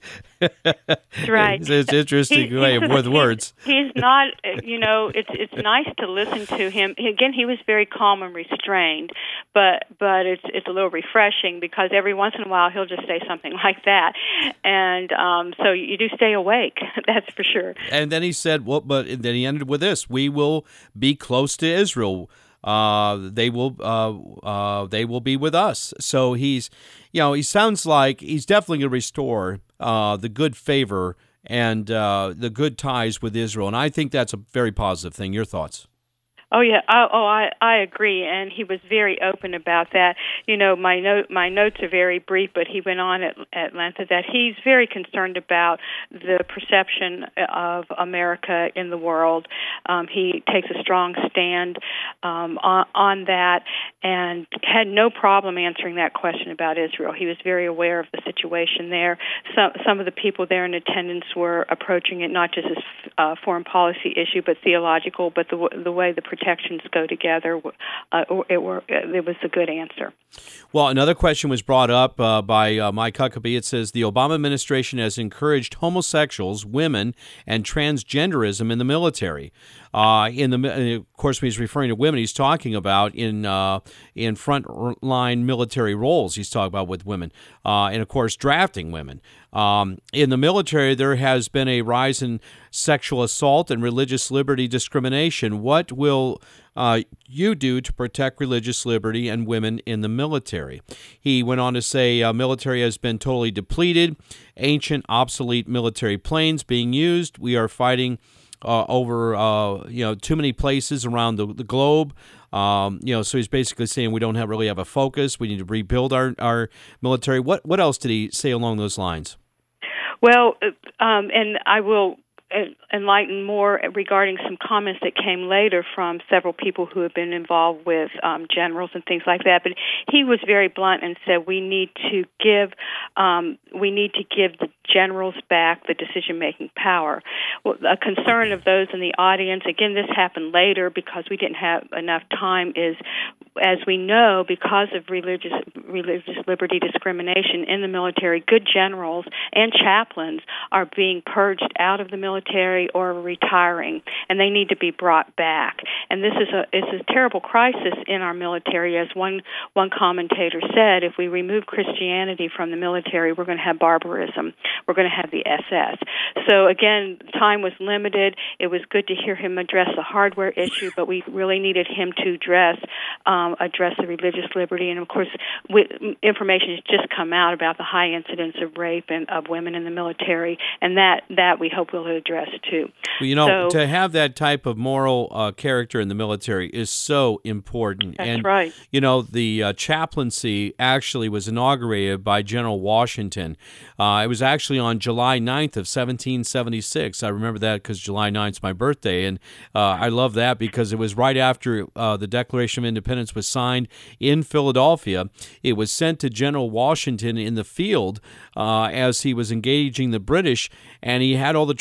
That's right. It's, it's interesting he, way of with words. He's not, you know, it's it's nice to listen to him. Again, he was very calm and restrained, but but it's it's a little refreshing because every once in a while he'll just say something like that, and um, so you do stay awake. That's for sure. And then he said, well, but then he ended with this: we will be close to Israel. Uh, they will, uh, uh, they will be with us. So he's, you know, he sounds like he's definitely going to restore uh, the good favor and uh, the good ties with Israel, and I think that's a very positive thing. Your thoughts? Oh yeah, oh, oh I I agree, and he was very open about that. You know, my note my notes are very brief, but he went on at at length that he's very concerned about the perception of America in the world. Um, he takes a strong stand um, on on that, and had no problem answering that question about Israel. He was very aware of the situation there. Some some of the people there in attendance were approaching it not just as a foreign policy issue, but theological, but the the way the protections go together, uh, it, were, it was a good answer. Well, another question was brought up uh, by uh, Mike Huckabee. It says, the Obama administration has encouraged homosexuals, women, and transgenderism in the military. Uh, in the, of course, when he's referring to women, he's talking about in uh, in front-line military roles. He's talking about with women, uh, and of course, drafting women. Um, in the military, there has been a rise in sexual assault and religious liberty discrimination. What will uh, you do to protect religious liberty and women in the military? He went on to say, uh, military has been totally depleted, ancient, obsolete military planes being used. We are fighting Uh, over uh, you know too many places around the, the globe. Um, you know, so he's basically saying we don't have really have a focus. We need to rebuild our, our military. What what else did he say along those lines? Well, um, and I will enlighten more regarding some comments that came later from several people who have been involved with um, generals and things like that. But he was very blunt and said we need to give um, we need to give the generals back the decision-making power. Well, a concern of those in the audience, again, this happened later because we didn't have enough time, is, as we know, because of religious religious liberty discrimination in the military, good generals and chaplains are being purged out of the military or retiring, and they need to be brought back. And this is a it's a terrible crisis in our military, as one one commentator said. If we remove Christianity from the military, we're going to have barbarism. We're going to have the S S. So again, time was limited. It was good to hear him address the hardware issue, but we really needed him to address um, address the religious liberty. And of course, we, information has just come out about the high incidence of rape and of women in the military, and that that we hope will address too. Well, you know, so, to have that type of moral uh, character in the military is so important. That's and, right. You know, the uh, chaplaincy actually was inaugurated by General Washington. Uh, it was actually on July ninth of seventeen seventy-six. I remember that because July ninth is my birthday, and uh, I love that because it was right after uh, the Declaration of Independence was signed in Philadelphia. It was sent to General Washington in the field uh, as he was engaging the British, and he had all the troops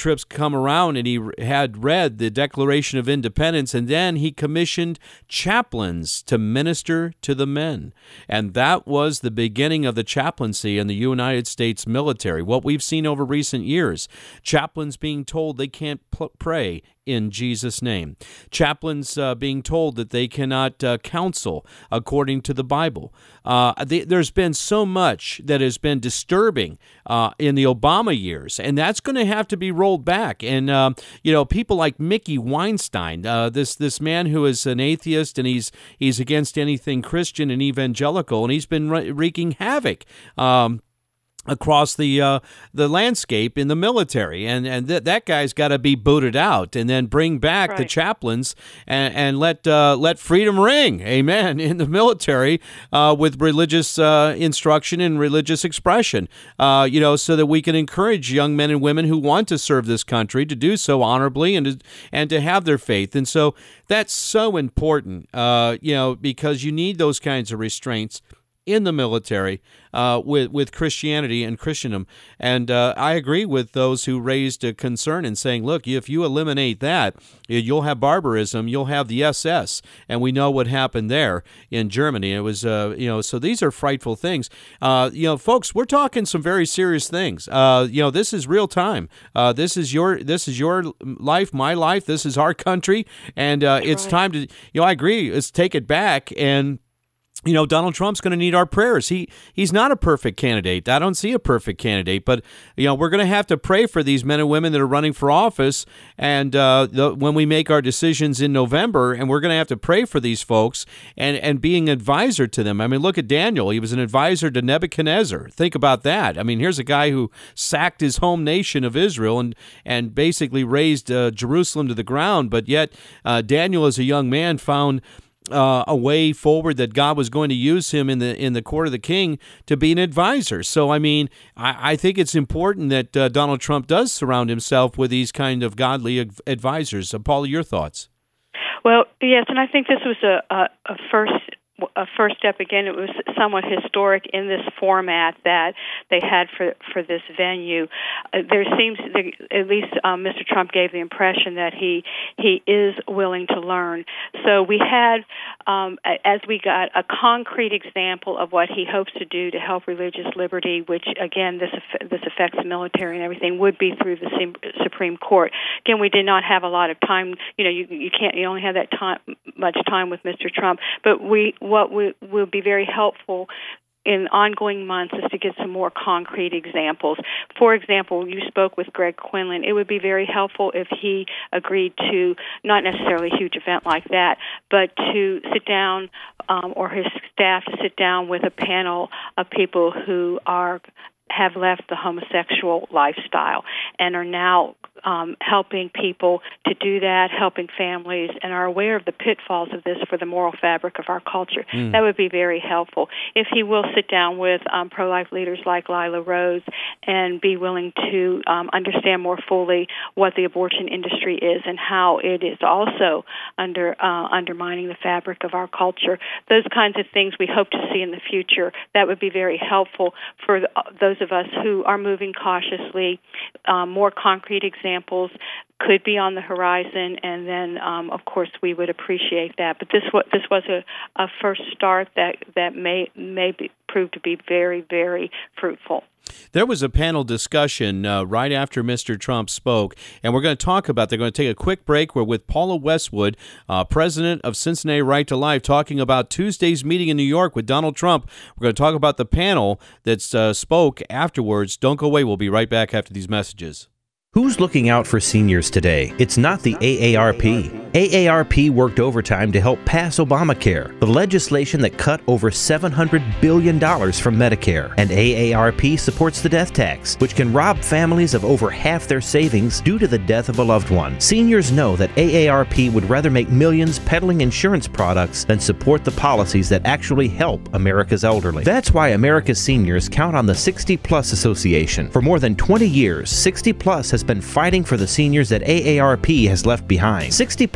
come around and he had read the Declaration of Independence, and then he commissioned chaplains to minister to the men. And that was the beginning of the chaplaincy in the United States military. What we've seen over recent years, chaplains being told they can't p- pray in Jesus' name. Chaplains uh, being told that they cannot uh, counsel according to the Bible. Uh, they, there's been so much that has been disturbing uh, in the Obama years, and that's going to have to be rolled back. And, uh, you know, people like Mickey Weinstein, uh, this this man who is an atheist, and he's he's against anything Christian and evangelical, and he's been re- wreaking havoc Um across the uh, the landscape in the military, and and th- that guy's got to be booted out, and then bring back right. the chaplains and, and let uh, let freedom ring, amen, in the military uh, with religious uh, instruction and religious expression, uh, you know, so that we can encourage young men and women who want to serve this country to do so honorably and to, and to have their faith. And so that's so important, uh, you know, because you need those kinds of restraints in the military uh, with with Christianity and Christendom. And uh, I agree with those who raised a concern in saying, look, if you eliminate that, you'll have barbarism, you'll have the S S, and we know what happened there in Germany. It was, uh, you know, so these are frightful things. Uh, you know, folks, we're talking some very serious things. Uh, you know, this is real time. Uh, this is your this is your life, my life. This is our country, and uh, it's right. time to. You know, I agree. Let's take it back. And you know, Donald Trump's going to need our prayers. He he's not a perfect candidate. I don't see a perfect candidate, but you know, we're going to have to pray for these men and women that are running for office. And uh, the, when we make our decisions in November, and we're going to have to pray for these folks and and being an advisor to them. I mean, look at Daniel. He was an advisor to Nebuchadnezzar. Think about that. I mean, here's a guy who sacked his home nation of Israel and and basically razed uh, Jerusalem to the ground. But yet, uh, Daniel, as a young man, found Uh, a way forward that God was going to use him in the in the court of the king to be an advisor. So, I mean, I, I think it's important that uh, Donald Trump does surround himself with these kind of godly ad- advisors. Uh, Paula, your thoughts? Well, yes, and I think this was a, a, a first a first step. Again, it was somewhat historic in this format that they had for for this venue. Uh, there seems, at least um, Mister Trump gave the impression that he he is willing to learn. So we had, um, as we got a concrete example of what he hopes to do to help religious liberty, which again this this affects the military and everything, would be through the Supreme Court. Again, we did not have a lot of time. You know, you you can't you only have that time much time with Mister Trump, but we. What will, will be very helpful in ongoing months is to get some more concrete examples. For example, you spoke with Greg Quinlan. It would be very helpful if he agreed to, not necessarily a huge event like that, but to sit down, um, or his staff to sit down with a panel of people who are have left the homosexual lifestyle and are now um, helping people to do that, helping families, and are aware of the pitfalls of this for the moral fabric of our culture. Mm. That would be very helpful. If he will sit down with um, pro-life leaders like Lila Rose and be willing to um, understand more fully what the abortion industry is and how it is also under uh, undermining the fabric of our culture, those kinds of things we hope to see in the future. That would be very helpful for the, those of us who are moving cautiously. Um, more concrete examples could be on the horizon, and then, um, of course, we would appreciate that. But this was this was a, a first start that that may may be, prove to be very, very fruitful. There was a panel discussion uh, right after Mister Trump spoke, and we're going to talk about, they're going to take a quick break. We're with Paula Westwood, uh, president of Cincinnati Right to Life, talking about Tuesday's meeting in New York with Donald Trump. We're going to talk about the panel that uh, spoke afterwards. Don't go away. We'll be right back after these messages. Who's looking out for seniors today? It's not the A A R P. A A R P worked overtime to help pass Obamacare, the legislation that cut over seven hundred billion dollars from Medicare. And A A R P supports the death tax, which can rob families of over half their savings due to the death of a loved one. Seniors know that A A R P would rather make millions peddling insurance products than support the policies that actually help America's elderly. That's why America's seniors count on the sixty plus Association. For more than twenty years, sixty plus has been fighting for the seniors that A A R P has left behind. sixty plus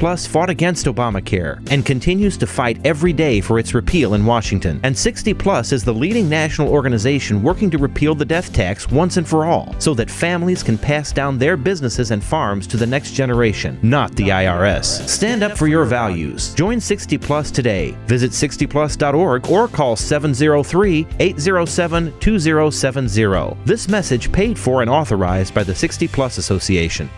Plus fought against Obamacare and continues to fight every day for its repeal in Washington. And sixty plus is the leading national organization working to repeal the death tax once and for all, so that families can pass down their businesses and farms to the next generation, not the I R S. Stand up for your values. Join sixty plus today. Visit sixty plus dot org or call seven oh three, eight oh seven, two oh seven oh. This message paid for and authorized by the sixty plus Association.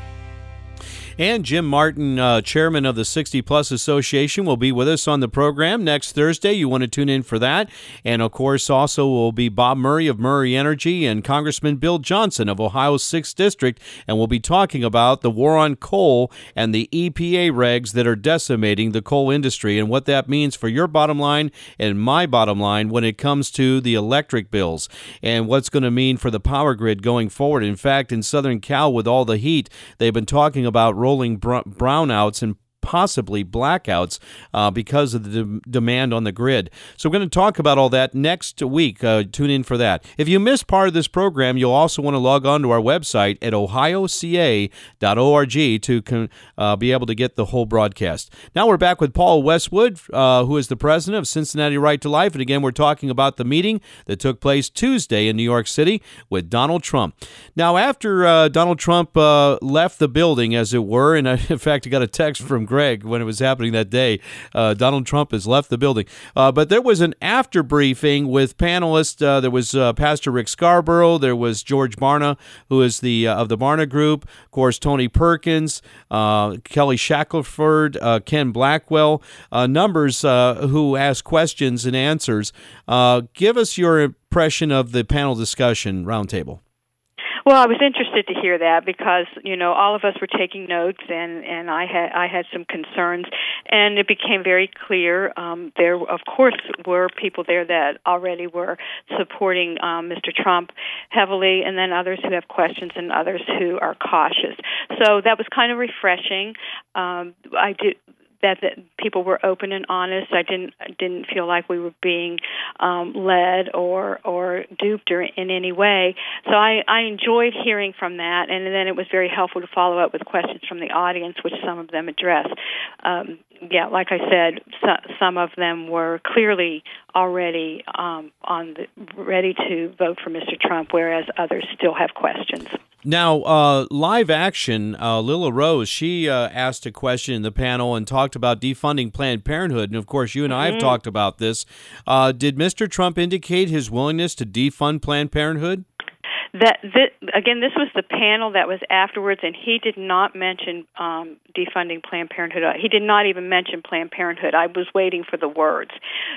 And Jim Martin, uh, chairman of the sixty plus Association, will be with us on the program next Thursday. You want to tune in for that. And, of course, also will be Bob Murray of Murray Energy and Congressman Bill Johnson of Ohio's sixth District. And we'll be talking about the war on coal and the E P A regs that are decimating the coal industry and what that means for your bottom line and my bottom line when it comes to the electric bills and what's going to mean for the power grid going forward. In fact, in Southern Cal, with all the heat, they've been talking about rolling br- brownouts and possibly blackouts uh, because of the de- demand on the grid. So we're going to talk about all that next week. Uh, tune in for that. If you missed part of this program, you'll also want to log on to our website at ohio c a dot org to con- uh, be able to get the whole broadcast. Now we're back with Paul Westwood, uh, who is the president of Cincinnati Right to Life. And again, we're talking about the meeting that took place Tuesday in New York City with Donald Trump. Now, after uh, Donald Trump uh, left the building, as it were, and I, in fact, I got a text from Greg when it was happening that day. Uh, Donald Trump has left the building. Uh, but there was an after briefing with panelists. Uh, there was uh, Pastor Rick Scarborough. There was George Barna, who is the uh, of the Barna Group. Of course, Tony Perkins, uh, Kelly Shackelford, uh, Ken Blackwell, uh, numbers uh, who asked questions and answers. Uh, give us your impression of the panel discussion roundtable. Well, I was interested to hear that because, you know, all of us were taking notes, and, and I had I had some concerns, and it became very clear. Um, there, of course, were people there that already were supporting um, Mister Trump heavily, and then others who have questions and others who are cautious. So that was kind of refreshing. Um, I did. That, that people were open and honest. I didn't didn't feel like we were being um, led or or duped or in any way. So I, I enjoyed hearing from that, and then it was very helpful to follow up with questions from the audience, which some of them addressed. Um, yeah, like I said, so, some of them were clearly already um, on the, ready to vote for Mister Trump, whereas others still have questions. Now, uh, live action, uh, Lila Rose, she uh, asked a question in the panel and talked about defunding Planned Parenthood. And, of course, you and I have mm-hmm. talked about this. Uh, did Mister Trump indicate his willingness to defund Planned Parenthood? That, that again, this was the panel that was afterwards, and he did not mention um, defunding Planned Parenthood. He did not even mention Planned Parenthood. I was waiting for the words.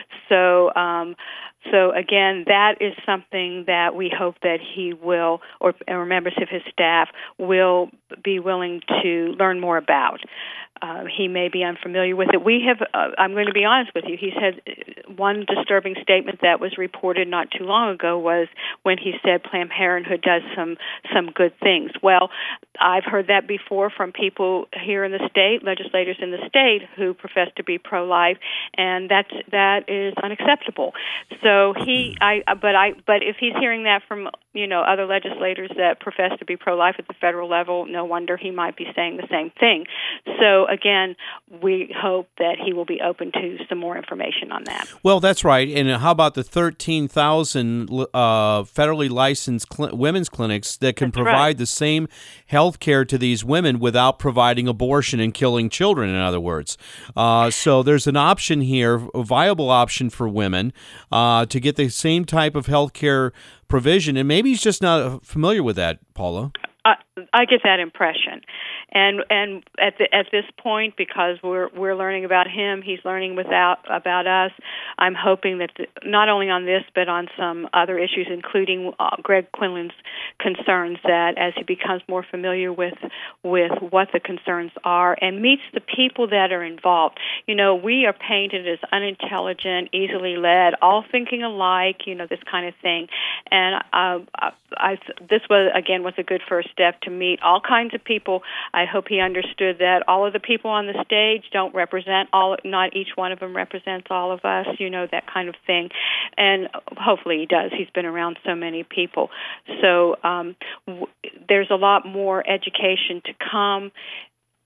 So, um, so again, that is something that we hope that he will, or, or members of his staff will be willing to learn more about. Uh, he may be unfamiliar with it. We have, uh, I'm going to be honest with you, he said one disturbing statement that was reported not too long ago was when he said Planned Parenthood does some, some good things. Well, I've heard that before from people here in the state, legislators in the state who profess to be pro-life, and that's, that is unacceptable. So he, I, but I, but if he's hearing that from, you know, other legislators that profess to be pro-life at the federal level, no wonder he might be saying the same thing. So again, we hope that he will be open to some more information on that. Well, that's right. And how about the thirteen thousand uh, federally licensed cl- women's clinics that can that's provide right. the same health care to these women without providing abortion and killing children, in other words? Uh, so there's an option here, a viable option for women uh, to get the same type of health care provision. And maybe he's just not familiar with that, Paula. Uh, I get that impression, and and at the, at this point, because we're we're learning about him, he's learning without about us. I'm hoping that the, not only on this, but on some other issues, including uh, Greg Quinlan's concerns, that as he becomes more familiar with with what the concerns are and meets the people that are involved. You know, we are painted as unintelligent, easily led, all thinking alike. You know, this kind of thing, and uh, I, I this was again was a good first step to meet all kinds of people. I hope he understood that all of the people on the stage don't represent all, not each one of them represents all of us, you know, that kind of thing. And hopefully he does. He's been around so many people. So um, w- there's a lot more education to come.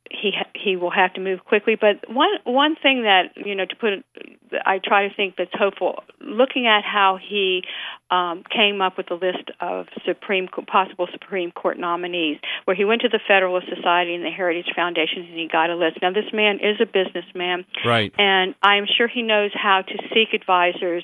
he he will have to move quickly. But one one thing that, you know, to put it, I try to think that's hopeful, looking at how he um, came up with a list of Supreme possible Supreme Court nominees, where he went to the Federalist Society and the Heritage Foundation and he got a list. Now, this man is a businessman, right? And I'm sure he knows how to seek advisors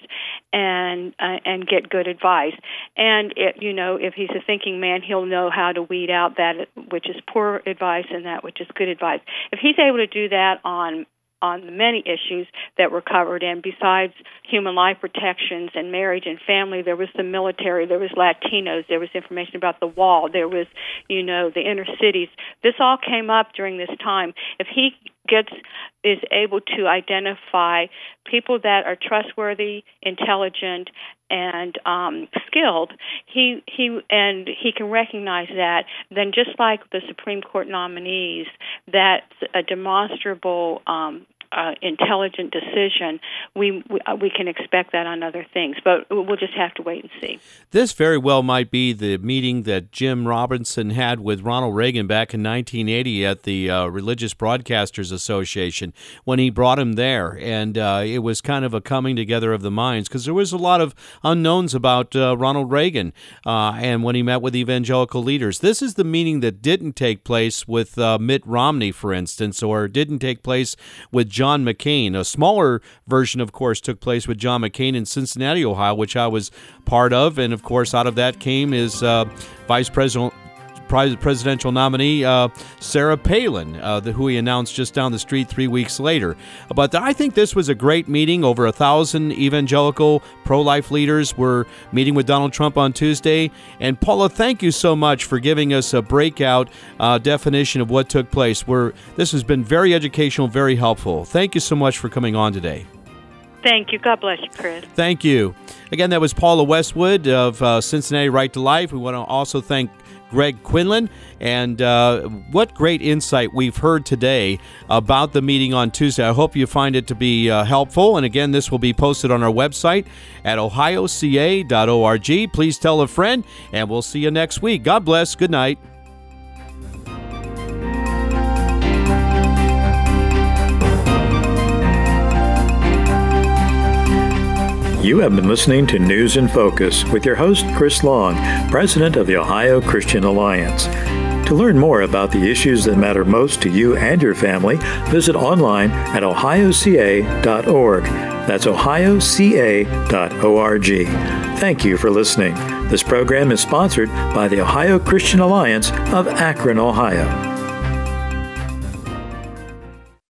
and uh, and get good advice. And it, you know, if he's a thinking man, he'll know how to weed out that which is poor advice and that which is good advice. If he's able to do that on on the many issues that were covered, and besides human life protections and marriage and family, there was the military, there was Latinos, there was information about the wall, there was, you know, the inner cities. This all came up during this time. If he gets is able to identify people that are trustworthy, intelligent, and um, skilled, he he and he can recognize that, then just like the Supreme Court nominees, that's a demonstrable um, uh, intelligent decision. We we, uh, we can expect that on other things, but we'll just have to wait and see. This very well might be the meeting that Jim Robinson had with Ronald Reagan back in nineteen eighty at the uh, Religious Broadcasters Association when he brought him there, and uh, it was kind of a coming together of the minds because there was a lot of unknowns about uh, Ronald Reagan uh, and when he met with evangelical leaders. This is the meeting that didn't take place with uh, Mitt Romney, for instance, or didn't take place with John McCain. A smaller version, of course, took place with John McCain in Cincinnati, Ohio, which I was part of, and of course out of that came his uh, Vice President presidential nominee, uh, Sarah Palin, uh, the, who he announced just down the street three weeks later. But I think this was a great meeting. Over a thousand evangelical pro-life leaders were meeting with Donald Trump on Tuesday. And Paula, thank you so much for giving us a breakout uh, definition of what took place. We're, this has been very educational, very helpful. Thank you so much for coming on today. Thank you. God bless you, Chris. Thank you. Again, that was Paula Westwood of uh, Cincinnati Right to Life. We want to also thank Greg Quinlan, and uh, what great insight we've heard today about the meeting on Tuesday. I hope you find it to be uh, helpful, and again, this will be posted on our website at ohio c a dot org. Please tell a friend, and we'll see you next week. God bless. Good night. You have been listening to News in Focus with your host, Chris Long, President of the Ohio Christian Alliance. To learn more about the issues that matter most to you and your family, visit online at ohio c a dot org. That's ohio c a dot org. Thank you for listening. This program is sponsored by the Ohio Christian Alliance of Akron, Ohio.